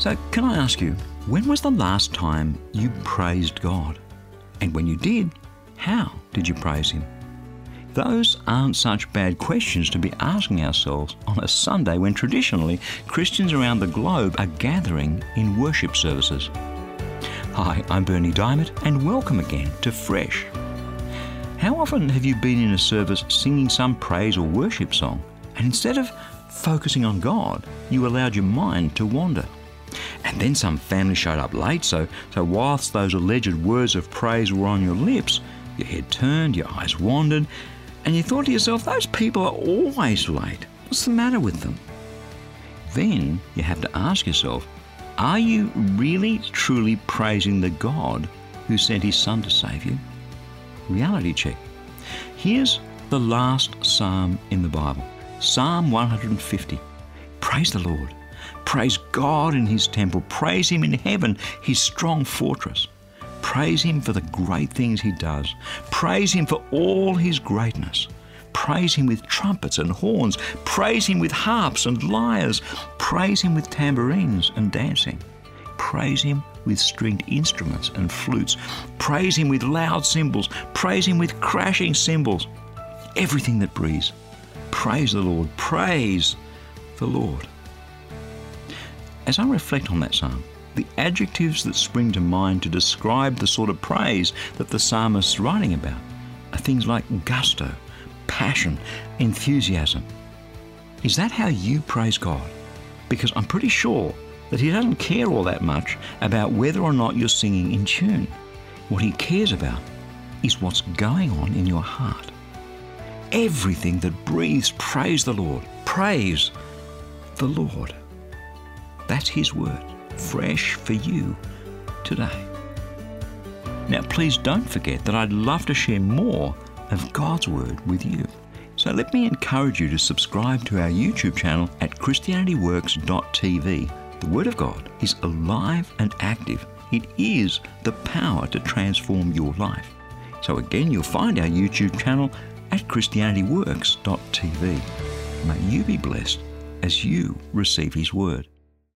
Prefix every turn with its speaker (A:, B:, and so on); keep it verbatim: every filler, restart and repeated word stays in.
A: So can I ask you, when was the last time you praised God? And when you did, how did you praise Him? Those aren't such bad questions to be asking ourselves on a Sunday when traditionally Christians around the globe are gathering in worship services. Hi, I'm Bernie Diamond and welcome again to Fresh. How often have you been in a service singing some praise or worship song and instead of focusing on God, you allowed your mind to wander? And then some family showed up late, so, so whilst those alleged words of praise were on your lips, your head turned, your eyes wandered, and you thought to yourself, those people are always late. What's the matter with them? Then you have to ask yourself, are you really truly praising the God who sent His Son to save you? Reality check. Here's the last psalm in the Bible, Psalm one hundred fifty. Praise the Lord. Praise God in His temple. Praise Him in heaven, His strong fortress. Praise Him for the great things He does. Praise Him for all His greatness. Praise Him with trumpets and horns. Praise Him with harps and lyres. Praise Him with tambourines and dancing. Praise Him with stringed instruments and flutes. Praise Him with loud cymbals. Praise Him with crashing cymbals. Everything that breathes. Praise the Lord. Praise the Lord. As I reflect on that psalm, the adjectives that spring to mind to describe the sort of praise that the psalmist's writing about are things like gusto, passion, enthusiasm. Is that how you praise God? Because I'm pretty sure that He doesn't care all that much about whether or not you're singing in tune. What He cares about is what's going on in your heart. Everything that breathes, praise the Lord. Praise the Lord. That's His word, fresh for you today. Now, please don't forget that I'd love to share more of God's word with you. So let me encourage you to subscribe to our YouTube channel at christianity works dot t v. The Word of God is alive and active. It is the power to transform your life. So again, you'll find our YouTube channel at christianity works dot t v. May you be blessed as you receive His Word.